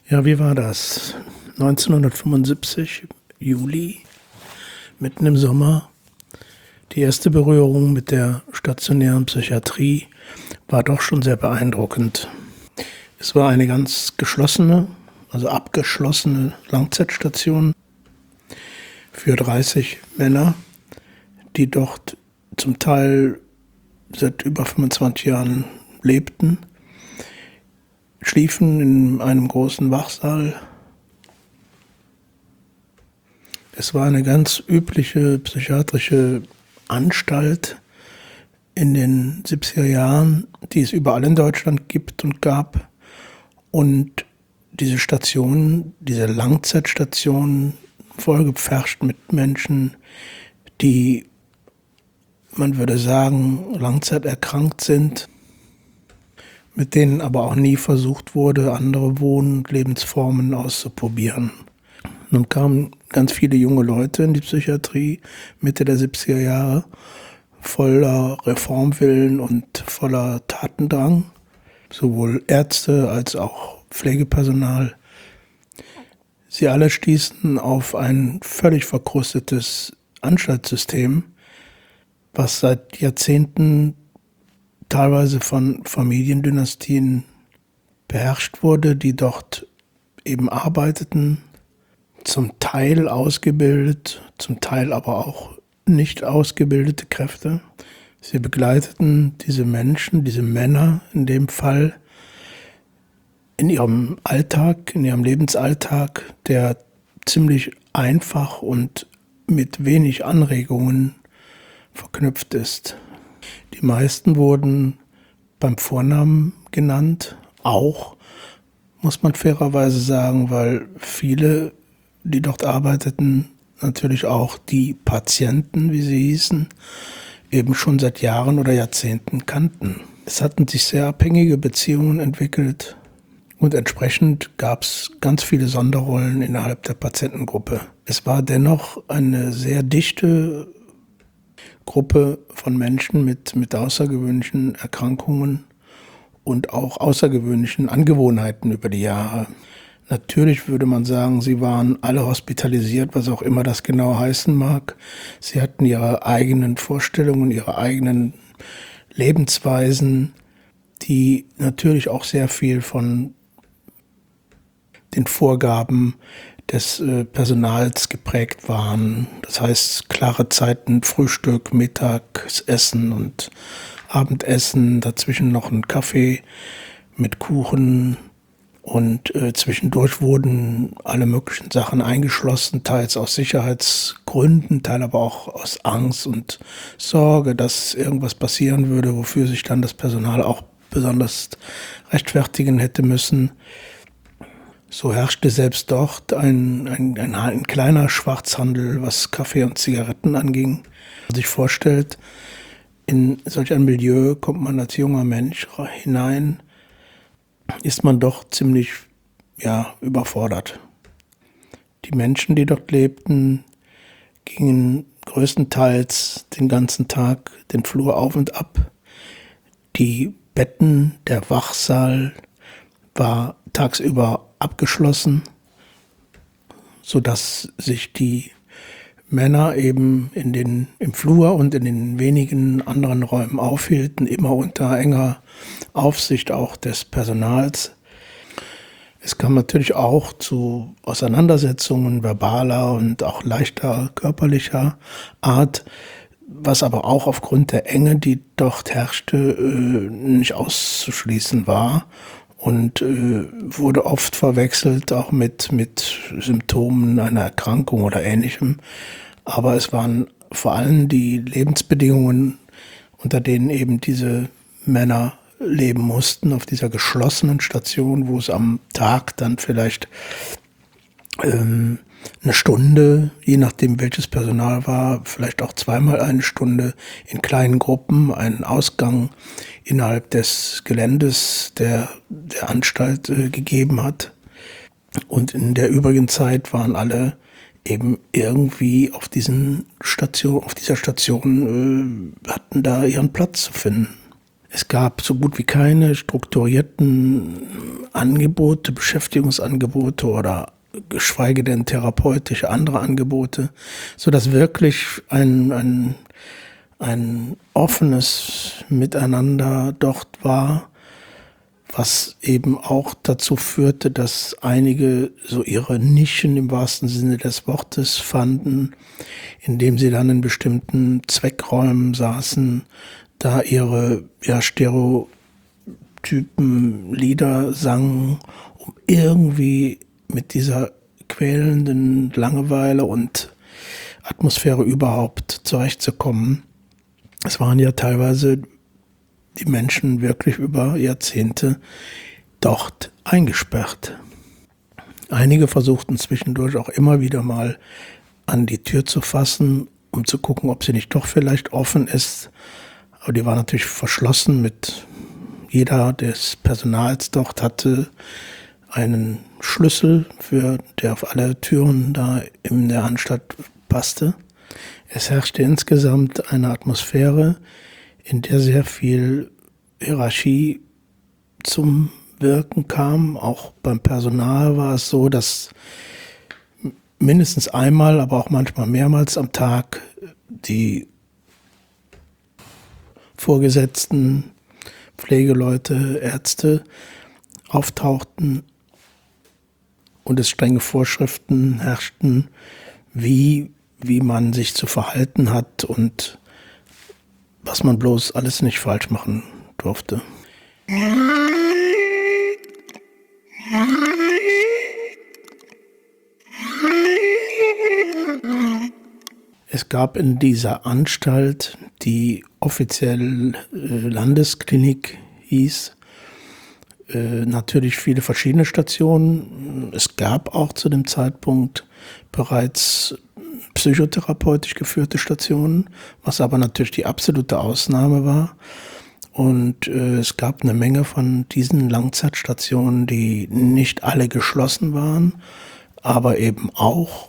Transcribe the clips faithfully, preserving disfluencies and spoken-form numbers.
Ja, wie war das? neunzehnhundertfünfundsiebzig, Juli, mitten im Sommer. Die erste Berührung mit der stationären Psychiatrie war doch schon sehr beeindruckend. Es war eine ganz geschlossene, also abgeschlossene Langzeitstation für dreißig Männer, die dort zum Teil seit über fünfundzwanzig Jahren lebten, schliefen in einem großen Wachsaal. Es war eine ganz übliche psychiatrische Anstalt in den siebziger Jahren, die es überall in Deutschland gibt und gab. Und diese Stationen, diese Langzeitstationen, vollgepfercht mit Menschen, die, man würde sagen, langzeiterkrankt sind, mit denen aber auch nie versucht wurde, andere Wohn- und Lebensformen auszuprobieren. Nun kamen ganz viele junge Leute in die Psychiatrie, Mitte der siebziger Jahre, voller Reformwillen und voller Tatendrang, sowohl Ärzte als auch Pflegepersonal. Sie alle stießen auf ein völlig verkrustetes Anstaltssystem, was seit Jahrzehnten teilweise von Familiendynastien beherrscht wurde, die dort eben arbeiteten, zum Teil ausgebildet, zum Teil aber auch nicht ausgebildete Kräfte. Sie begleiteten diese Menschen, diese Männer in dem Fall, in ihrem Alltag, in ihrem Lebensalltag, der ziemlich einfach und mit wenig Anregungen verknüpft ist. Die meisten wurden beim Vornamen genannt, auch, muss man fairerweise sagen, weil viele, die dort arbeiteten, natürlich auch die Patienten, wie sie hießen, eben schon seit Jahren oder Jahrzehnten kannten. Es hatten sich sehr abhängige Beziehungen entwickelt und entsprechend gab es ganz viele Sonderrollen innerhalb der Patientengruppe. Es war dennoch eine sehr dichte Gruppe von Menschen mit, mit außergewöhnlichen Erkrankungen und auch außergewöhnlichen Angewohnheiten über die Jahre. Natürlich würde man sagen, sie waren alle hospitalisiert, was auch immer das genau heißen mag. Sie hatten ihre eigenen Vorstellungen, ihre eigenen Lebensweisen, die natürlich auch sehr viel von den Vorgaben des äh, Personals geprägt waren. Das heißt, klare Zeiten, Frühstück, Mittagessen und Abendessen, dazwischen noch ein Kaffee mit Kuchen. Und äh, zwischendurch wurden alle möglichen Sachen eingeschlossen, teils aus Sicherheitsgründen, teils aber auch aus Angst und Sorge, dass irgendwas passieren würde, wofür sich dann das Personal auch besonders rechtfertigen hätte müssen. So herrschte selbst dort ein, ein, ein, ein kleiner Schwarzhandel, was Kaffee und Zigaretten anging. Wenn man sich vorstellt, in solch ein Milieu kommt man als junger Mensch hinein, ist man doch ziemlich ja, überfordert. Die Menschen, die dort lebten, gingen größtenteils den ganzen Tag den Flur auf und ab. Die Betten, der Wachsaal war tagsüber abgeschlossen, sodass sich die Männer eben in den, im Flur und in den wenigen anderen Räumen aufhielten, immer unter enger Aufsicht auch des Personals. Es kam natürlich auch zu Auseinandersetzungen verbaler und auch leichter körperlicher Art, was aber auch aufgrund der Enge, die dort herrschte, nicht auszuschließen war und wurde oft verwechselt auch mit, mit Symptomen einer Erkrankung oder Ähnlichem. Aber es waren vor allem die Lebensbedingungen, unter denen eben diese Männer leben mussten, auf dieser geschlossenen Station, wo es am Tag dann vielleicht ähm, eine Stunde, je nachdem welches Personal war, vielleicht auch zweimal eine Stunde in kleinen Gruppen, einen Ausgang innerhalb des Geländes der, der Anstalt äh, gegeben hat. Und in der übrigen Zeit waren alle eben irgendwie auf diesen Station, auf dieser Station äh, hatten da ihren Platz zu finden. Es gab so gut wie keine strukturierten Angebote, Beschäftigungsangebote oder geschweige denn therapeutische andere Angebote, sodass wirklich ein, ein, ein offenes Miteinander dort war, was eben auch dazu führte, dass einige so ihre Nischen im wahrsten Sinne des Wortes fanden, indem sie dann in bestimmten Zweckräumen saßen, da ihre ja, Stereotypen Lieder sangen, um irgendwie mit dieser quälenden Langeweile und Atmosphäre überhaupt zurechtzukommen. Es waren ja teilweise die Menschen wirklich über Jahrzehnte dort eingesperrt. Einige versuchten zwischendurch auch immer wieder mal an die Tür zu fassen, um zu gucken, ob sie nicht doch vielleicht offen ist. Aber die war natürlich verschlossen mit jeder des Personals dort hatte einen Schlüssel, für, der auf alle Türen da in der Anstalt passte. Es herrschte insgesamt eine Atmosphäre, in der sehr viel Hierarchie zum Wirken kam. Auch beim Personal war es so, dass mindestens einmal, aber auch manchmal mehrmals am Tag die Vorgesetzten, Pflegeleute, Ärzte auftauchten und es strenge Vorschriften herrschten, wie, wie man sich zu verhalten hat und was man bloß alles nicht falsch machen durfte. Es gab in dieser Anstalt, die offiziell äh, Landesklinik hieß, äh, natürlich viele verschiedene Stationen. Es gab auch zu dem Zeitpunkt bereits psychotherapeutisch geführte Stationen, was aber natürlich die absolute Ausnahme war. Und äh, es gab eine Menge von diesen Langzeitstationen, die nicht alle geschlossen waren, aber eben auch.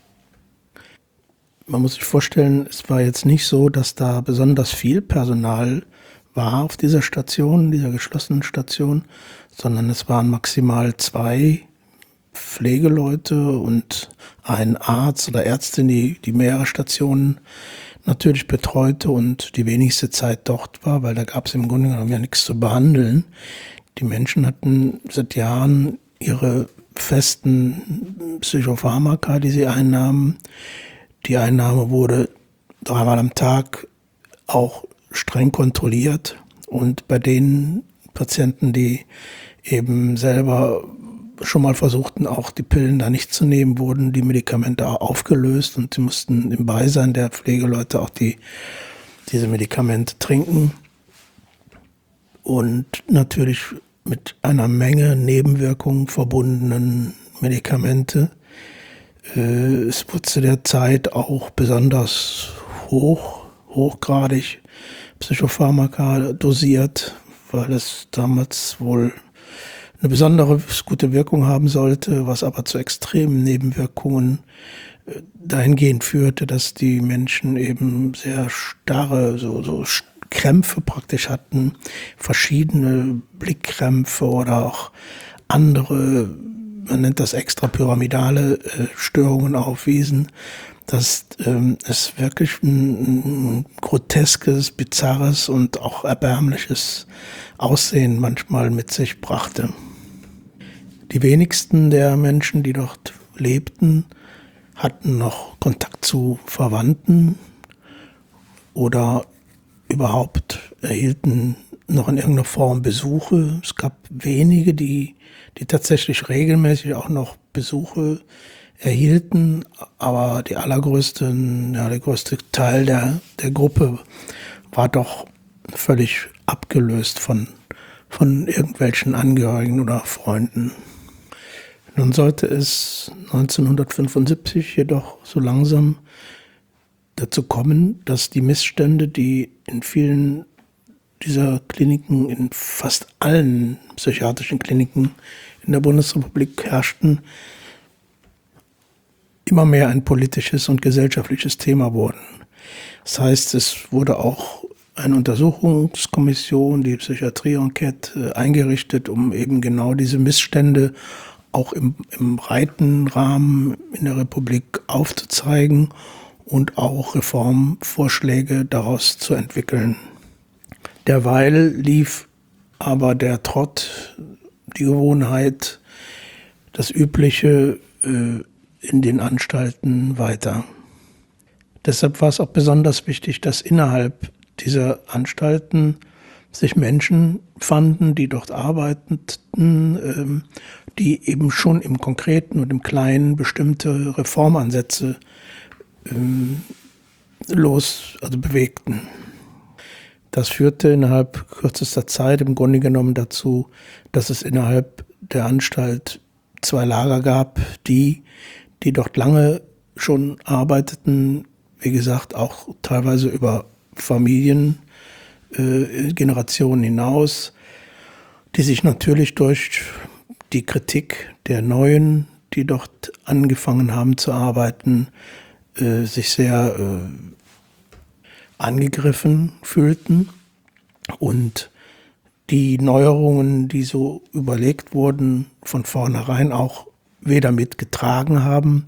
Man muss sich vorstellen, es war jetzt nicht so, dass da besonders viel Personal war auf dieser Station, dieser geschlossenen Station, sondern es waren maximal zwei Pflegeleute und ein Arzt oder Ärztin, die, die mehrere Stationen natürlich betreute und die wenigste Zeit dort war, weil da gab es im Grunde genommen ja nichts zu behandeln. Die Menschen hatten seit Jahren ihre festen Psychopharmaka, die sie einnahmen. Die Einnahme wurde dreimal am Tag auch streng kontrolliert und bei den Patienten, die eben selber schon mal versuchten, auch die Pillen da nicht zu nehmen, wurden die Medikamente aufgelöst und sie mussten im Beisein der Pflegeleute auch die, diese Medikamente trinken und natürlich mit einer Menge Nebenwirkungen verbundenen Medikamente. Es wurde zu der Zeit auch besonders hoch, hochgradig Psychopharmaka dosiert, weil es damals wohl eine besondere gute Wirkung haben sollte, was aber zu extremen Nebenwirkungen dahingehend führte, dass die Menschen eben sehr starre, so, so Krämpfe praktisch hatten, verschiedene Blickkrämpfe oder auch andere, man nennt das extrapyramidale äh, Störungen aufwiesen, dass ähm, es wirklich ein, ein groteskes, bizarres und auch erbärmliches Aussehen manchmal mit sich brachte. Die wenigsten der Menschen, die dort lebten, hatten noch Kontakt zu Verwandten oder überhaupt erhielten noch in irgendeiner Form Besuche. Es gab wenige, die, die tatsächlich regelmäßig auch noch Besuche erhielten, aber die allergrößte, ja, der größte Teil der, der Gruppe war doch völlig abgelöst von, von irgendwelchen Angehörigen oder Freunden. Nun sollte es neunzehnhundertfünfundsiebzig jedoch so langsam dazu kommen, dass die Missstände, die in vielen dieser Kliniken, in fast allen psychiatrischen Kliniken in der Bundesrepublik herrschten, immer mehr ein politisches und gesellschaftliches Thema wurden. Das heißt, es wurde auch eine Untersuchungskommission, die Psychiatrie-Enquete, eingerichtet, um eben genau diese Missstände auch im, im breiten Rahmen in der Republik aufzuzeigen und auch Reformvorschläge daraus zu entwickeln. Derweil lief aber der Trott, die Gewohnheit, das Übliche äh, in den Anstalten weiter. Deshalb war es auch besonders wichtig, dass innerhalb dieser Anstalten sich Menschen fanden, die dort arbeiteten, ähm, die eben schon im Konkreten und im Kleinen bestimmte Reformansätze ähm, los, also bewegten. Das führte innerhalb kürzester Zeit im Grunde genommen dazu, dass es innerhalb der Anstalt zwei Lager gab, die, die dort lange schon arbeiteten, wie gesagt, auch teilweise über Familiengenerationen äh, hinaus, die sich natürlich durch die Kritik der Neuen, die dort angefangen haben zu arbeiten, äh, sich sehr äh, angegriffen fühlten und die Neuerungen, die so überlegt wurden, von vornherein auch weder mitgetragen haben,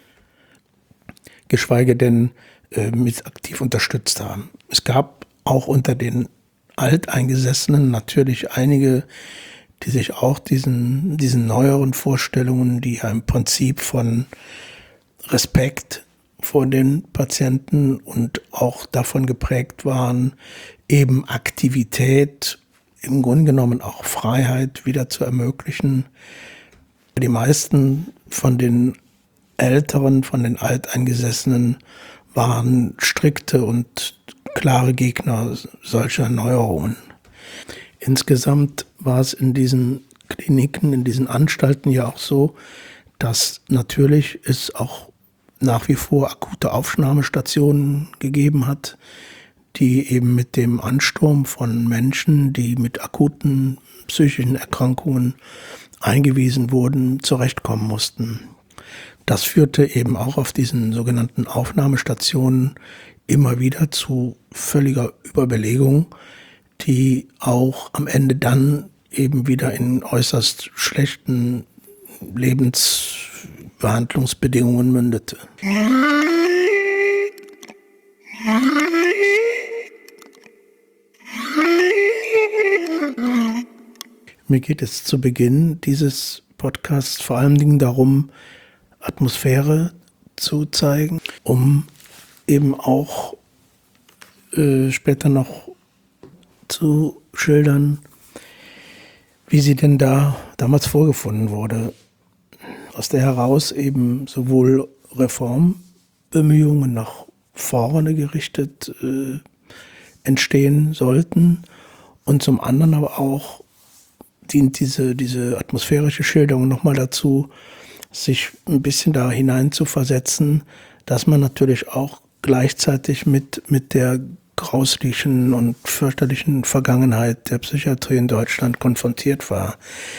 geschweige denn äh, mit aktiv unterstützt haben. Es gab auch unter den Alteingesessenen natürlich einige, die sich auch diesen, diesen neueren Vorstellungen, die ja im Prinzip von Respekt vor den Patienten und auch davon geprägt waren, eben Aktivität, im Grunde genommen auch Freiheit wieder zu ermöglichen. Die meisten von den Älteren, von den Alteingesessenen waren strikte und klare Gegner solcher Neuerungen. Insgesamt war es in diesen Kliniken, in diesen Anstalten ja auch so, dass natürlich es auch nach wie vor akute Aufnahmestationen gegeben hat, die eben mit dem Ansturm von Menschen, die mit akuten psychischen Erkrankungen eingewiesen wurden, zurechtkommen mussten. Das führte eben auch auf diesen sogenannten Aufnahmestationen immer wieder zu völliger Überbelegung, die auch am Ende dann eben wieder in äußerst schlechten Lebensbehandlungsbedingungen mündete. Mir geht es zu Beginn dieses Podcasts vor allen Dingen darum, Atmosphäre zu zeigen, um eben auch äh, später noch zu schildern, wie sie denn da damals vorgefunden wurde. Aus der heraus eben sowohl Reformbemühungen nach vorne gerichtet äh, entstehen sollten und zum anderen aber auch dient diese, diese atmosphärische Schilderung nochmal dazu, sich ein bisschen da hinein zu versetzen, dass man natürlich auch gleichzeitig mit, mit der grauslichen und fürchterlichen Vergangenheit der Psychiatrie in Deutschland konfrontiert war.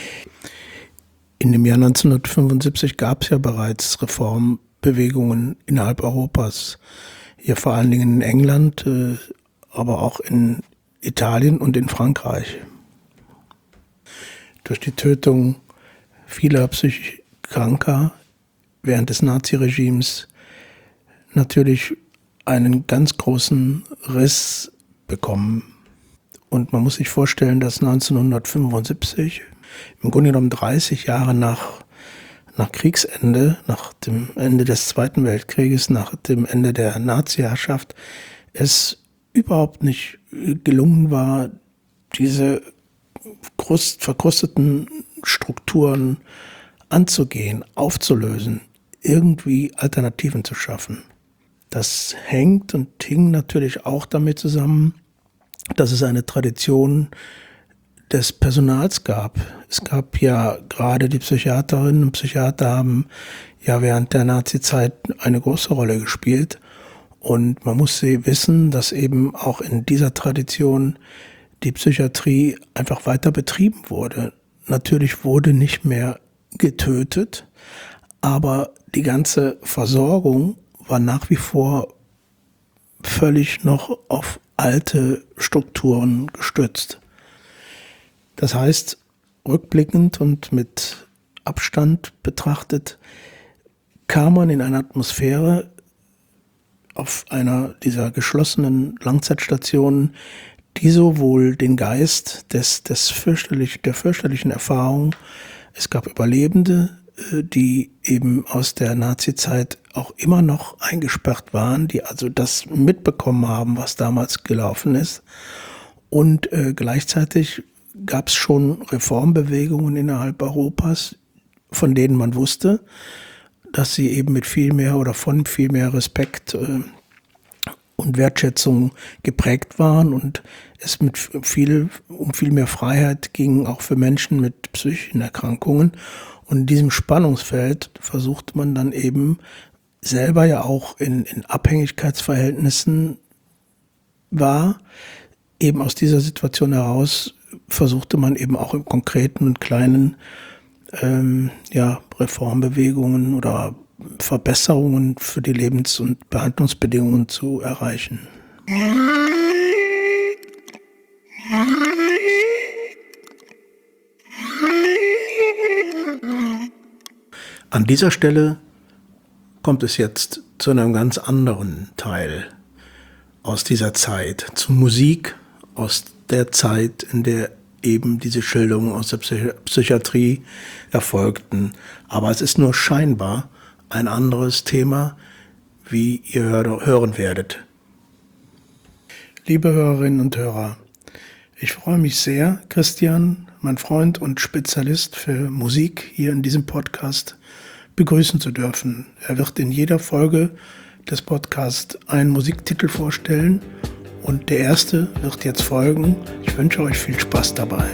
In dem Jahr neunzehnhundertfünfundsiebzig gab es ja bereits Reformbewegungen innerhalb Europas. Hier vor allen Dingen in England, äh, aber auch in Italien und in Frankreich. Durch die Tötung vieler psychisch Kranker während des Naziregimes natürlich einen ganz großen Riss bekommen. Und man muss sich vorstellen, dass neunzehnhundertfünfundsiebzig, im Grunde genommen dreißig Jahre nach, nach Kriegsende, nach dem Ende des Zweiten Weltkrieges, nach dem Ende der Naziherrschaft, es überhaupt nicht gelungen war, diese Krust, verkrusteten Strukturen anzugehen, aufzulösen, irgendwie Alternativen zu schaffen. Das hängt und hing natürlich auch damit zusammen, dass es eine Tradition des Personals gab. Es gab ja gerade die Psychiaterinnen und Psychiater haben ja während der Nazizeit eine große Rolle gespielt. Und man muss wissen, dass eben auch in dieser Tradition die Psychiatrie einfach weiter betrieben wurde. Natürlich wurde nicht mehr getötet, aber die ganze Versorgung war nach wie vor völlig noch auf alte Strukturen gestützt. Das heißt, rückblickend und mit Abstand betrachtet, kam man in eine Atmosphäre auf einer dieser geschlossenen Langzeitstationen, die sowohl den Geist des, des fürchterlich, der fürchterlichen Erfahrung, es gab Überlebende, die eben aus der Nazizeit auch immer noch eingesperrt waren, die also das mitbekommen haben, was damals gelaufen ist. Und äh, gleichzeitig gab es schon Reformbewegungen innerhalb Europas, von denen man wusste, dass sie eben mit viel mehr oder von viel mehr Respekt äh, und Wertschätzung geprägt waren und es mit viel, um viel mehr Freiheit ging, auch für Menschen mit psychischen Erkrankungen. Und in diesem Spannungsfeld versuchte man dann eben selber ja auch in, in Abhängigkeitsverhältnissen war, eben aus dieser Situation heraus versuchte man eben auch im konkreten und kleinen ähm, ja, Reformbewegungen oder Verbesserungen für die Lebens- und Behandlungsbedingungen zu erreichen. An dieser Stelle kommt es jetzt zu einem ganz anderen Teil aus dieser Zeit, zu Musik aus der Zeit, in der eben diese Schilderungen aus der Psychi- Psychiatrie erfolgten. Aber es ist nur scheinbar ein anderes Thema, wie ihr hör- hören werdet. Liebe Hörerinnen und Hörer, ich freue mich sehr, Christian, mein Freund und Spezialist für Musik, hier in diesem Podcast begrüßen zu dürfen. Er wird in jeder Folge des Podcasts einen Musiktitel vorstellen und der erste wird jetzt folgen. Ich wünsche euch viel Spaß dabei.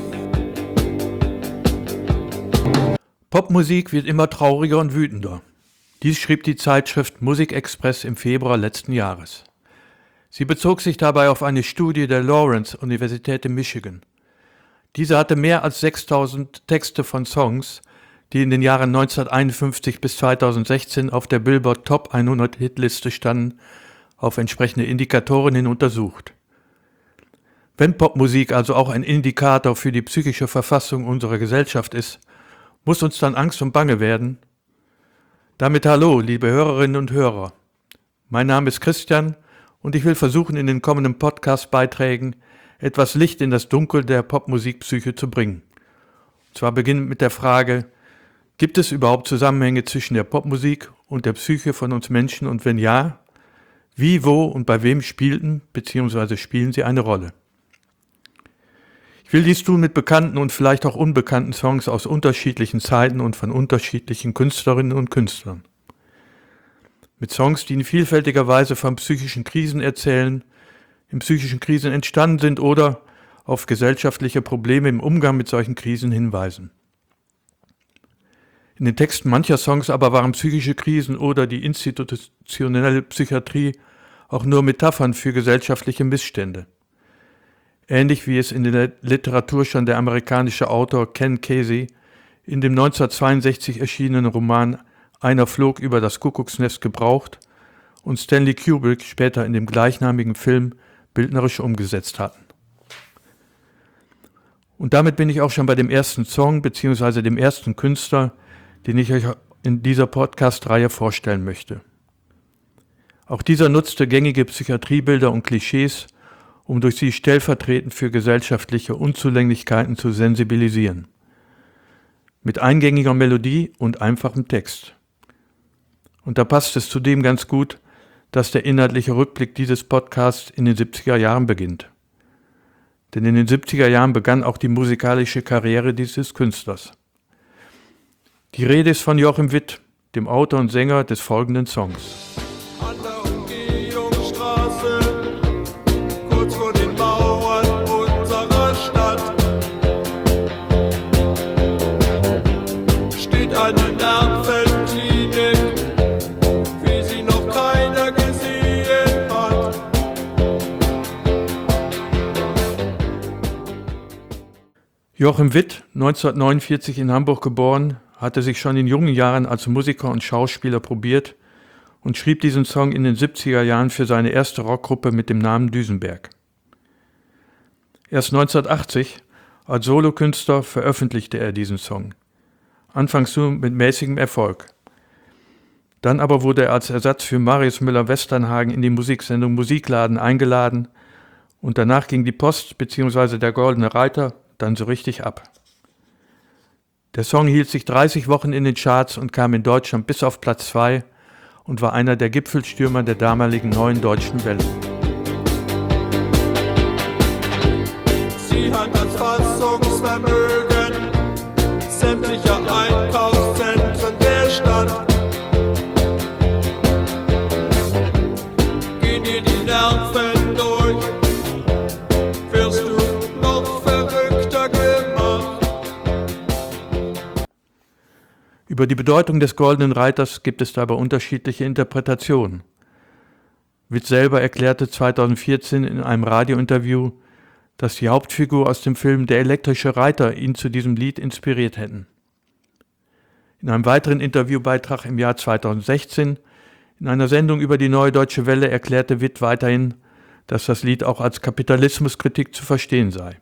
Popmusik wird immer trauriger und wütender. Dies schrieb die Zeitschrift Musikexpress im Februar letzten Jahres. Sie bezog sich dabei auf eine Studie der Lawrence Universität in Michigan. Diese hatte mehr als sechstausend Texte von Songs, die in den Jahren neunzehnhunderteinundfünfzig bis zweitausendsechzehn auf der Billboard Top hundert Hitliste standen, auf entsprechende Indikatoren hin untersucht. Wenn Popmusik also auch ein Indikator für die psychische Verfassung unserer Gesellschaft ist, muss uns dann Angst und Bange werden? Damit hallo, liebe Hörerinnen und Hörer. Mein Name ist Christian und ich will versuchen, in den kommenden Podcast-Beiträgen etwas Licht in das Dunkel der Popmusikpsyche zu bringen. Und zwar beginnend mit der Frage, gibt es überhaupt Zusammenhänge zwischen der Popmusik und der Psyche von uns Menschen und wenn ja, wie, wo und bei wem spielten bzw. spielen sie eine Rolle? Ich will dies tun mit bekannten und vielleicht auch unbekannten Songs aus unterschiedlichen Zeiten und von unterschiedlichen Künstlerinnen und Künstlern. Mit Songs, die in vielfältiger Weise von psychischen Krisen erzählen, in psychischen Krisen entstanden sind oder auf gesellschaftliche Probleme im Umgang mit solchen Krisen hinweisen. In den Texten mancher Songs aber waren psychische Krisen oder die institutionelle Psychiatrie auch nur Metaphern für gesellschaftliche Missstände. Ähnlich wie es in der Literatur schon der amerikanische Autor Ken Kesey in dem neunzehnhundertzweiundsechzig erschienenen Roman Einer flog über das Kuckucksnest gebraucht und Stanley Kubrick später in dem gleichnamigen Film bildnerisch umgesetzt hatten. Und damit bin ich auch schon bei dem ersten Song bzw. dem ersten Künstler, den ich euch in dieser Podcast-Reihe vorstellen möchte. Auch dieser nutzte gängige Psychiatriebilder und Klischees, um durch sie stellvertretend für gesellschaftliche Unzulänglichkeiten zu sensibilisieren. Mit eingängiger Melodie und einfachem Text. Und da passt es zudem ganz gut, dass der inhaltliche Rückblick dieses Podcasts in den siebziger Jahren beginnt. Denn in den siebziger Jahren begann auch die musikalische Karriere dieses Künstlers. Die Rede ist von Joachim Witt, dem Autor und Sänger des folgenden Songs. An der Umgehungsstraße, kurz vor den Mauern unserer Stadt, steht eine Nervenklinik, wie sie noch keiner gesehen hat. Joachim Witt, neunzehnhundertneunundvierzig in Hamburg geboren, hatte sich schon in jungen Jahren als Musiker und Schauspieler probiert und schrieb diesen Song in den siebziger Jahren für seine erste Rockgruppe mit dem Namen Duesenberg. Erst neunzehnhundertachtzig, als Solokünstler, veröffentlichte er diesen Song. Anfangs nur mit mäßigem Erfolg. Dann aber wurde er als Ersatz für Marius Müller-Westernhagen in die Musiksendung Musikladen eingeladen und danach ging die Post bzw. der Goldene Reiter dann so richtig ab. Der Song hielt sich dreißig Wochen in den Charts und kam in Deutschland bis auf Platz zwei und war einer der Gipfelstürmer der damaligen neuen deutschen Welle. Sie hat das Fassungsvermögen sämtlicher Einkaufszentren der Stadt. Gehen dir die Nerven durch, wirst du noch verrückter gemacht. Über die Bedeutung des Goldenen Reiters gibt es dabei unterschiedliche Interpretationen. Witt selber erklärte zweitausendvierzehn in einem Radiointerview, dass die Hauptfigur aus dem Film Der elektrische Reiter ihn zu diesem Lied inspiriert hätten. In einem weiteren Interviewbeitrag im Jahr zweitausendsechzehn, in einer Sendung über die Neue Deutsche Welle, erklärte Witt weiterhin, dass das Lied auch als Kapitalismuskritik zu verstehen sei.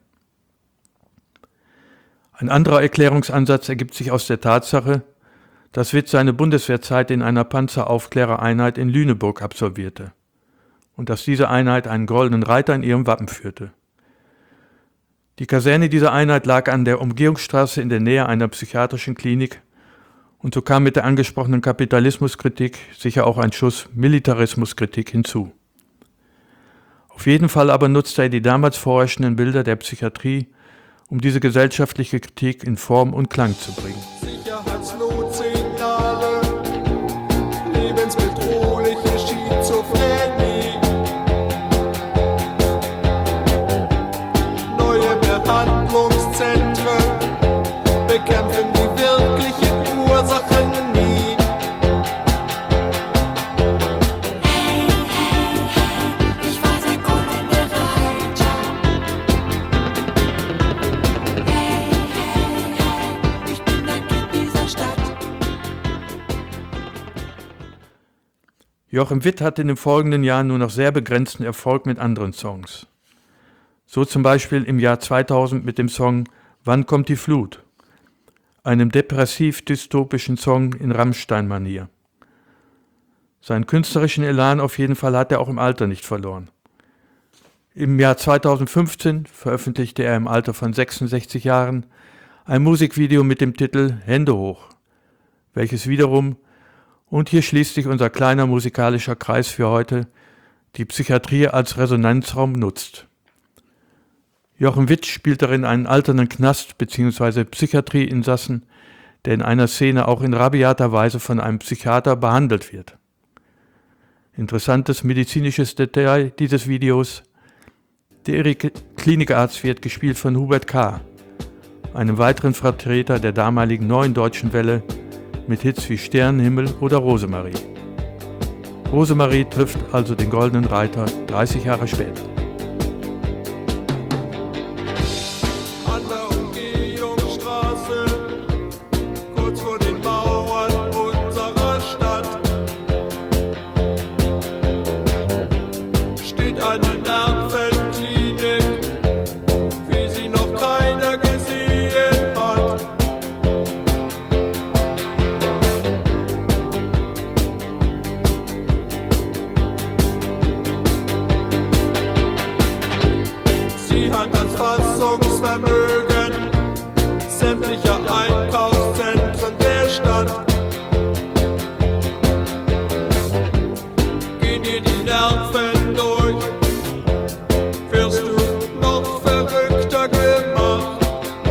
Ein anderer Erklärungsansatz ergibt sich aus der Tatsache, dass Witt seine Bundeswehrzeit in einer Panzeraufklärereinheit in Lüneburg absolvierte und dass diese Einheit einen goldenen Reiter in ihrem Wappen führte. Die Kaserne dieser Einheit lag an der Umgehungsstraße in der Nähe einer psychiatrischen Klinik und so kam mit der angesprochenen Kapitalismuskritik sicher auch ein Schuss Militarismuskritik hinzu. Auf jeden Fall aber nutzte er die damals vorherrschenden Bilder der Psychiatrie, um diese gesellschaftliche Kritik in Form und Klang zu bringen. Sicherheitsnotsignale, lebensbedrohliche Schizophrenie, neue Behandlungszentren bekämpfen die wirklichen Ursachen nie. Hey, hey, hey, ich war der goldene Reiter. Hey, hey, hey, ich bin ein Kind dieser Stadt. Joachim Witt hatte in den folgenden Jahren nur noch sehr begrenzten Erfolg mit anderen Songs. So zum Beispiel im Jahr zweitausend mit dem Song Wann kommt die Flut?, einem depressiv-dystopischen Song in Rammstein-Manier. Seinen künstlerischen Elan auf jeden Fall hat er auch im Alter nicht verloren. Im Jahr zweitausendfünfzehn veröffentlichte er im Alter von sechsundsechzig Jahren ein Musikvideo mit dem Titel Hände hoch, welches wiederum, und hier schließt sich unser kleiner musikalischer Kreis für heute, die Psychiatrie als Resonanzraum nutzt. Joachim Witt spielt darin einen alternden Knast- bzw. Psychiatrieinsassen, der in einer Szene auch in rabiater Weise von einem Psychiater behandelt wird. Interessantes medizinisches Detail dieses Videos: der Klinikarzt wird gespielt von Hubert K., einem weiteren Vertreter der damaligen neuen deutschen Welle mit Hits wie Sternenhimmel oder Rosemarie. Rosemarie trifft also den Goldenen Reiter dreißig Jahre später. An der Umgehungsstraße, kurz vor den Mauern unserer Stadt, steht eine Nervenklinik, wie sie noch keiner gesehen hat. Sie hat das Fassungsvermögen sämtlicher Einkaufszentren der Stadt. Gehen dir die Nerven durch, wirst du noch verrückter gemacht.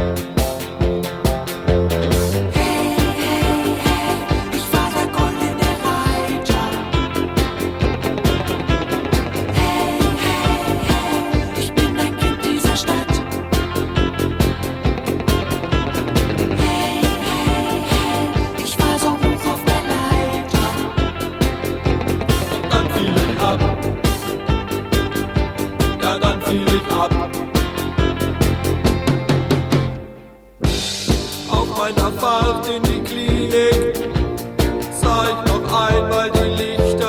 Hey, hey, hey, ich war der goldene Reiter. Hey, hey, hey, ich bin ein Kind dieser Stadt. Hey, hey, hey, ich war so hoch auf der Leiter. Dann fiel ich ab. Ja, dann fiel ich ab. Auf meiner Fahrt in die Klinik sah ich noch einmal die Lichter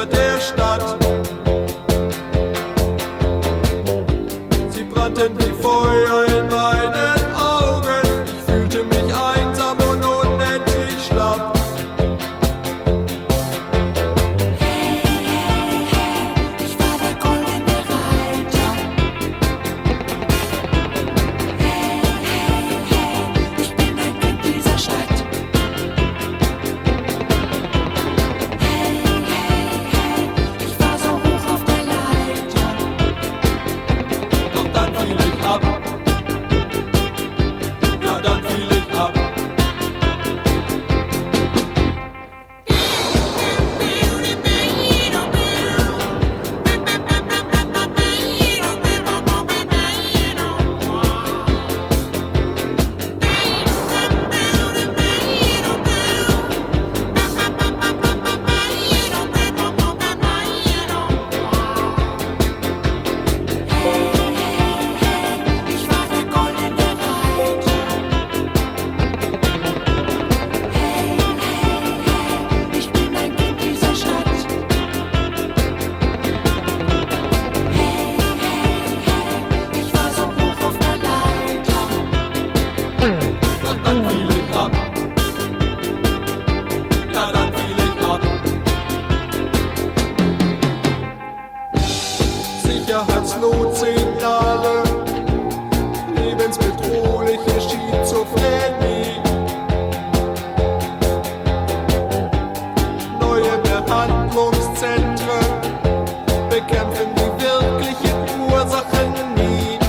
Ja, dann fiel ich ab. Ja, dann fiel ich ab. Sicherheitsnotsignale, lebensbedrohliche Schizophrenie. Neue Behandlungszentren bekämpfen die wirklichen Ursachen nie.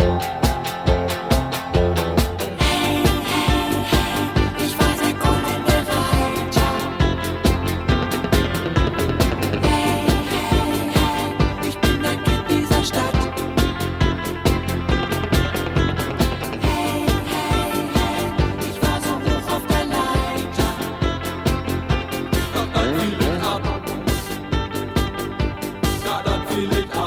Hey, hey, hey, ich war Sekunden weiter. Hey, hey, hey, ich bin ein Kind dieser Stadt. Hey, hey, hey, ich war so hoch auf der Leiter. Ja, dann fiel ich ab. Ja, dann fiel ich ab.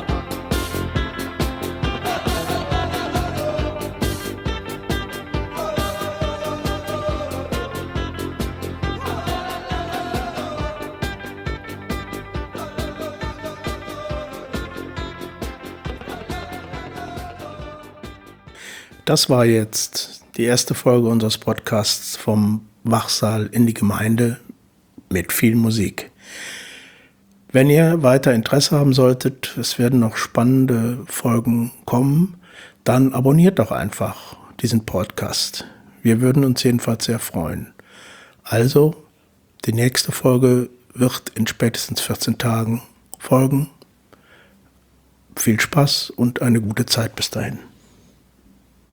Das war jetzt die erste Folge unseres Podcasts vom Wachsaal in die Gemeinde mit viel Musik. Wenn ihr weiter Interesse haben solltet, es werden noch spannende Folgen kommen, dann abonniert doch einfach diesen Podcast. Wir würden uns jedenfalls sehr freuen. Also, die nächste Folge wird in spätestens vierzehn Tagen folgen. Viel Spaß und eine gute Zeit bis dahin.